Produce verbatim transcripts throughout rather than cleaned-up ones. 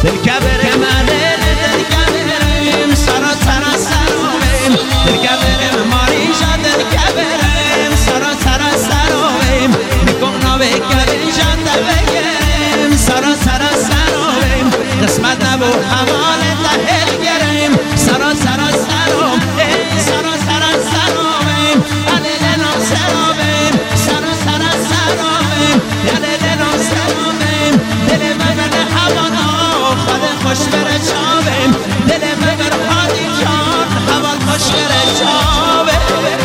دل کبر منه دل کبرم سرا سرا سرام دل کبرم ماریشا دل کبرم سرا سرا سرام میکن نوی کبر جنده بگرم سرا سرا سرام قسمت نبو حوال دهل گرم سرا سرا سرام سرا سرا سرام علی دلم سرام سرا سرا سرام علی دلم سرام دل من حوالا خود خوش بره چاوم دل من حالی جان حوال خوش بره چاوم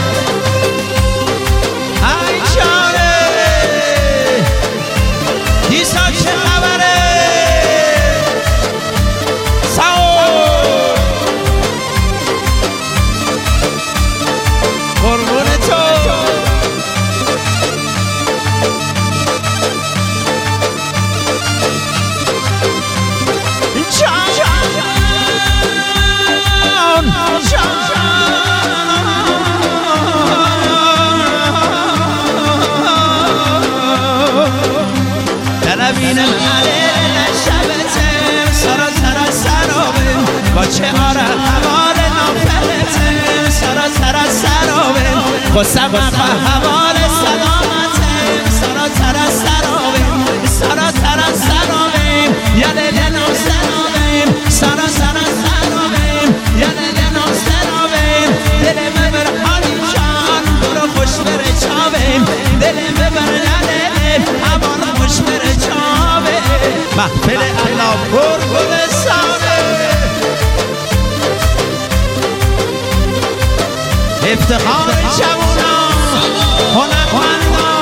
ای چاره دیسا چه خبره ساو قربون تو بینم علیه شبتم سرا سرا سرابم با چه آره حوال نافلتم سرا سرا سرابم با سبب حوال سلامتم سرا سرا سرابم سرا سرا سرابم یاله دلم سرابم سرا سرا سرابم یاله دلم سرابم دل مبر حالی جان برو خوش بره چاوم دل مبر یاله حوال خوش بره چاوم محفل الله پر گلستانه افتخار جوانان هنرمندان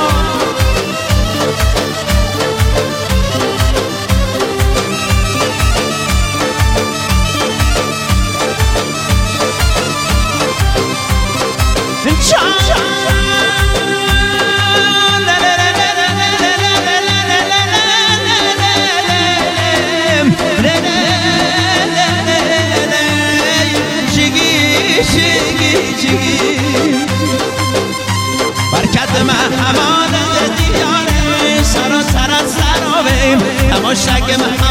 برکت من حمال دیاره سرا سرا سرابیم تماشک من